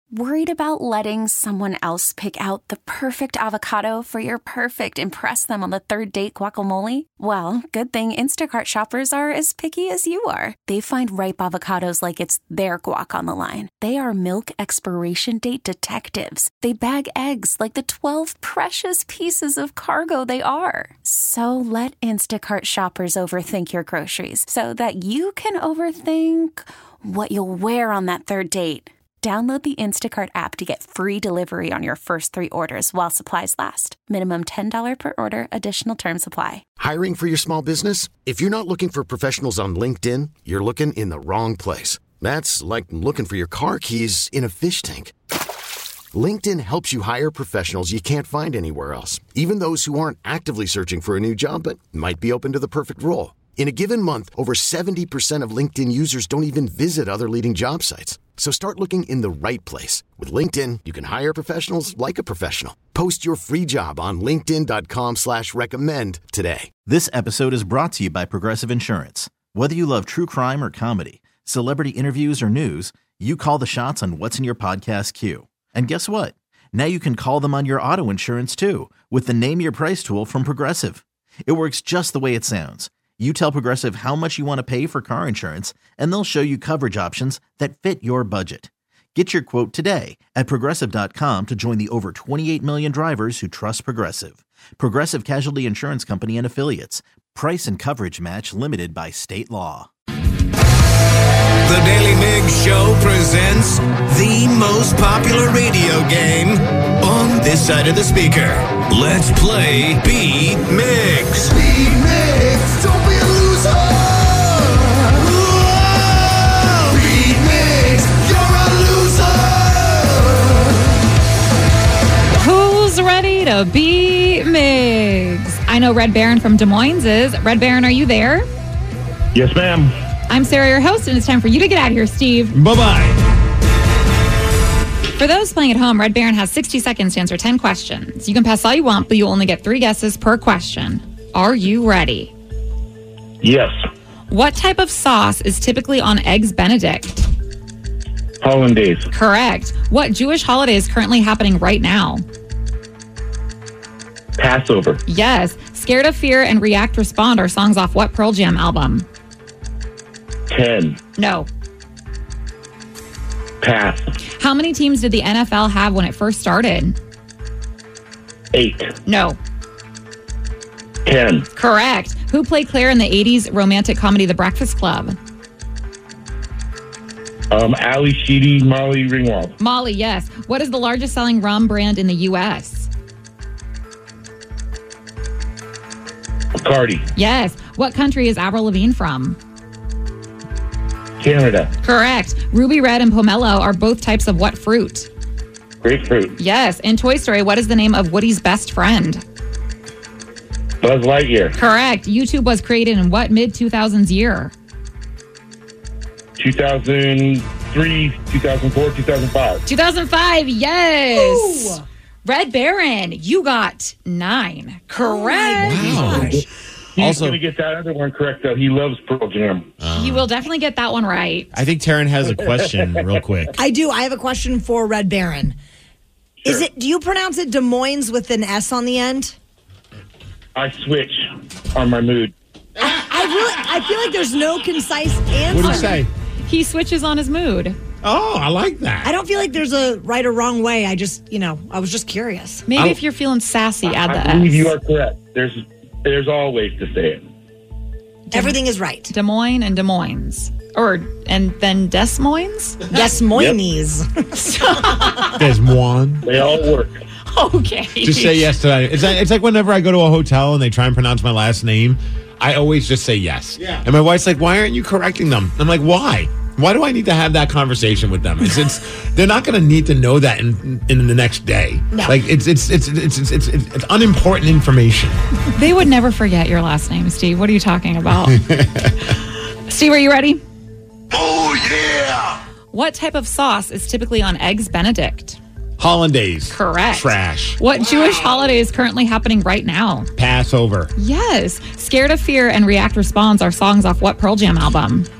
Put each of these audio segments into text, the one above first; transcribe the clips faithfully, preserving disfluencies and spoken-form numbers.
Worried about letting someone else pick out the perfect avocado for your perfect impress them on the third date guacamole? Well, good thing Instacart shoppers are as picky as you are. They find ripe avocados like it's their guac on the line. They are milk expiration date detectives. They bag eggs like the twelve precious pieces of cargo they are. So let Instacart shoppers overthink your groceries so that you can overthink what you'll wear on that third date. Download the Instacart app to get free delivery on your first three orders while supplies last. Minimum ten dollars per order. Additional terms apply. Hiring for your small business? If you're not looking for professionals on LinkedIn, you're looking in the wrong place. That's like looking for your car keys in a fish tank. LinkedIn helps you hire professionals you can't find anywhere else, even those who aren't actively searching for a new job but might be open to the perfect role. In a given month, over seventy percent of LinkedIn users don't even visit other leading job sites. So start looking in the right place. With LinkedIn, you can hire professionals like a professional. Post your free job on linkedin dot com slash recommend today. This episode is brought to you by Progressive Insurance. Whether you love true crime or comedy, celebrity interviews or news, you call the shots on what's in your podcast queue. And guess what? Now you can call them on your auto insurance too with the Name Your Price tool from Progressive. It works just the way it sounds. You tell Progressive how much you want to pay for car insurance, and they'll show you coverage options that fit your budget. Get your quote today at Progressive dot com to join the over twenty-eight million drivers who trust Progressive. Progressive Casualty Insurance Company and Affiliates. Price and coverage match limited by state law. The Daily Migs Show presents the most popular radio game on this side of the speaker. Let's play Beat Migs. Beat Migs, don't be a loser. Whoa! Beat Migs, you're a loser. Who's ready to beat Migs? I know Red Baron from Des Moines is. Red Baron, are you there? Yes, ma'am. I'm Sarah, your host, and it's time for you to get out of here, Steve. Bye-bye. For those playing at home, Red Baron has sixty seconds to answer ten questions. You can pass all you want, but you'll only get three guesses per question. Are you ready? Yes. What type of sauce is typically on Eggs Benedict? Hollandaise. Correct. What Jewish holiday is currently happening right now? Passover. Yes. Scared of Fear and React Respond are songs off what Pearl Jam album? ten. No. Pass. How many teams did the N F L have when it first started? eight. No. ten. Correct. Who played Claire in the eighties romantic comedy The Breakfast Club? Um, Ali Sheedy, Molly Ringwald. Molly, yes. What is the largest selling rum brand in the U S? Bacardi. Yes. What country is Avril Lavigne from? Canada. Correct. Ruby Red and Pomelo are both types of what fruit? Grapefruit. Yes. In Toy Story, what is the name of Woody's best friend? Buzz Lightyear. Correct. YouTube was created in what mid two thousands year? two thousand three, two thousand four, two thousand five. two thousand five, yes. Ooh. Red Baron, you got nine. Correct. Oh He's Also- going to get that other one correct, though. He loves Pearl Jam. You will definitely get that one right. I think Taryn has a question real quick. I do. I have a question for Red Baron. Sure. Is it? Do you pronounce it Des Moines with an S on the end? I switch on my mood. I really, I feel like there's no concise answer. What do you say? He switches on his mood. Oh, I like that. I don't feel like there's a right or wrong way. I just, you know, I was just curious. Maybe I'll- if you're feeling sassy, add the I believe S. you are correct. There's, there's all ways to say it. Everything is right. Des Moines and Des Moines. Or, and then Des Moines? Des Moines. There's one. They all work. Okay. Just say yes to that. It's like, it's like whenever I go to a hotel and they try and pronounce my last name, I always just say yes. Yeah. And my wife's like, why aren't you correcting them? I'm like, why? Why do I need to have that conversation with them? It's, it's they're not going to need to know that in in the next day. No. Like it's it's it's it's it's it's, it's, it's unimportant information. They would never forget your last name, Steve. What are you talking about? Steve, are you ready? Oh, yeah! What type of sauce is typically on Eggs Benedict? Hollandaise. Correct. Trash. What Jewish holiday is currently happening right now? Passover. Yes. Scared of Fear and React Responds are songs off what Pearl Jam album?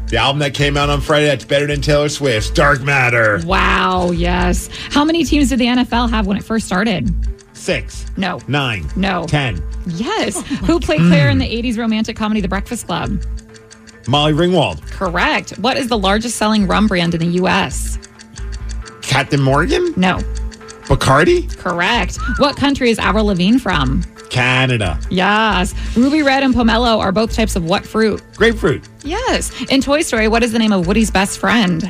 The album that came out on Friday that's better than Taylor Swift's, Dark Matter. Wow, yes. How many teams did the N F L have when it first started? Six. No. Nine. No. Ten. Yes. Who played Claire in the eighties romantic comedy The Breakfast Club? Molly Ringwald. Correct. What is the largest selling rum brand in the U S? Captain Morgan? No. Bacardi? Correct. What country is Avril Lavigne from? Canada. Yes. Ruby Red and Pomelo are both types of what fruit? Grapefruit. Yes. In Toy Story, what is the name of Woody's best friend?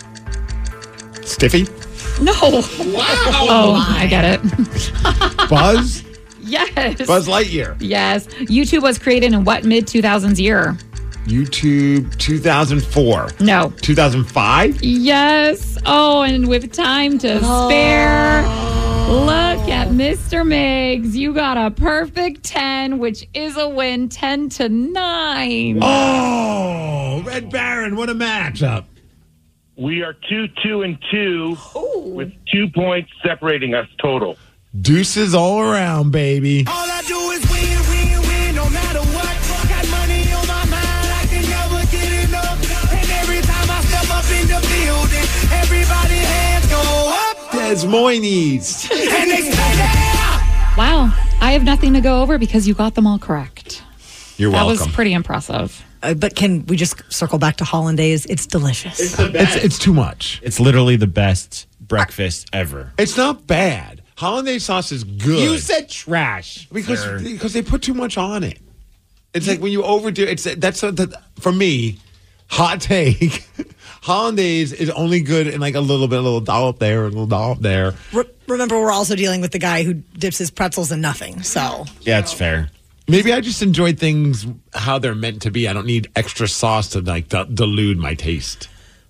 Stiffy? No. Wow. Oh, I get it. Buzz? Yes. Buzz Lightyear. Yes. YouTube was created in what mid two thousands year? YouTube two thousand four. No. two thousand five? Yes. Oh, and with time to Oh. spare, look at Mister Miggs. You got a perfect ten, which is a win, ten to nine. Oh, Red Baron, what a matchup. We are two, two, and two with two points separating us total. Deuces all around, baby. All I do is win, win, win, no matter what. Got money on my mind, I can never get enough. And every time I step up in the building, everybody hands go up. Des Moines. And they say that. Wow. I have nothing to go over because you got them all correct. You're That welcome. was pretty impressive. Uh, but can we just circle back to hollandaise? It's delicious. It's, it's, it's too much. It's literally the best breakfast ever. It's not bad. Hollandaise sauce is good. You said trash. because sir. because they put too much on it. It's like when you overdo it's that's a, the, for me. Hot take. Hollandaise is only good in like a little bit, a little dollop there, a little dollop there. Re- remember, we're also dealing with the guy who dips his pretzels in nothing. So Yeah, it's fair. Maybe I just enjoy things how they're meant to be. I don't need extra sauce to like d- dilute my taste.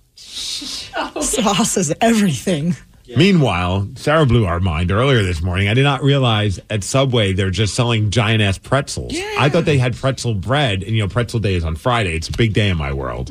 sauce is everything. Yeah. Meanwhile, Sarah blew our mind earlier this morning. I did not realize at Subway they're just selling giant ass pretzels. Yeah. I thought they had pretzel bread, and you know, pretzel day is on Friday. It's a big day in my world.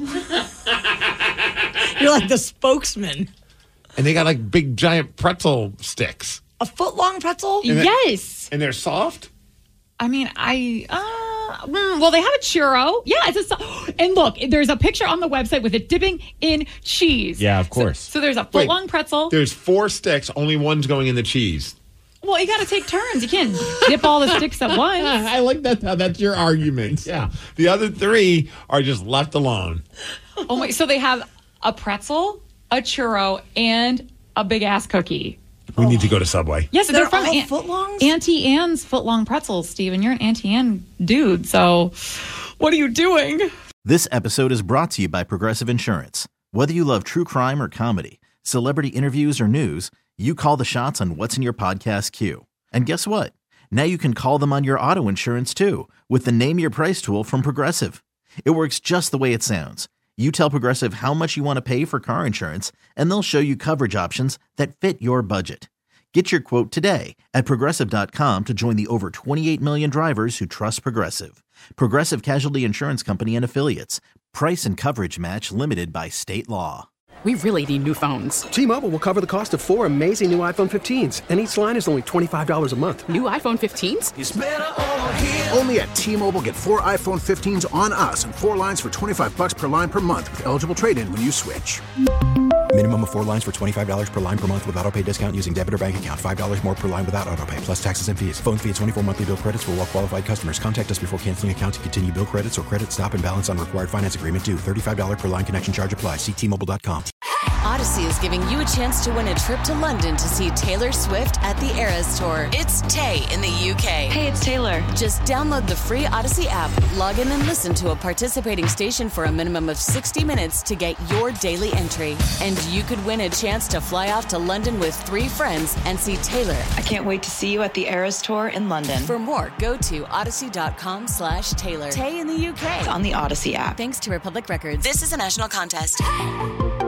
You're like the spokesman. And they got like big giant pretzel sticks. A foot long pretzel? And it- Yes. And they're soft? I mean, I, uh, mm, well, they have a churro. Yeah, it's a, so- and look, there's a picture on the website with it dipping in cheese. Yeah, of So- course. So, there's a Wait, foot long pretzel. There's four sticks, only one's going in the cheese. Well, you got to take turns. You can't dip all the sticks at once. I like that. That's your argument. Yeah. The other three are just left alone. Oh my! So they have a pretzel, a churro, and a big ass cookie. We need to go to Subway. Yes, they're, They're from all Aunt- footlongs? Auntie Anne's footlong pretzels, Steven. You're an Auntie Anne dude, so what are you doing? This episode is brought to you by Progressive Insurance. Whether you love true crime or comedy, celebrity interviews or news, you call the shots on what's in your podcast queue. And guess what? Now you can call them on your auto insurance too with the Name Your Price tool from Progressive. It works just the way it sounds. You tell Progressive how much you want to pay for car insurance, and they'll show you coverage options that fit your budget. Get your quote today at Progressive dot com to join the over twenty-eight million drivers who trust Progressive. Progressive Casualty Insurance Company and Affiliates. Price and coverage match limited by state law. We really need new phones. T-Mobile will cover the cost of four amazing new iPhone fifteens, and each line is only twenty-five dollars a month. New iPhone fifteens? It's better over here. Only at T-Mobile, get four iPhone fifteens on us and four lines for twenty-five bucks per line per month with eligible trade-in when you switch. Minimum of four lines for twenty-five dollars per line per month with autopay discount using debit or bank account. five dollars more per line without autopay, plus taxes and fees. Phone fee at twenty-four monthly bill credits for well qualified customers. Contact us before canceling account to continue bill credits or credit stop and balance on required finance agreement due. thirty-five dollars per line connection charge applies. See T Mobile dot com. Odyssey is giving you a chance to win a trip to London to see Taylor Swift at the Eras Tour. It's Tay in the U K. Hey, it's Taylor. Just download the free Odyssey app, log in and listen to a participating station for a minimum of sixty minutes to get your daily entry. And you could win a chance to fly off to London with three friends and see Taylor. I can't wait to see you at the Eras Tour in London. For more, go to odyssey.com slash Taylor. Tay in the U K. It's on the Odyssey app. Thanks to Republic Records. This is a national contest.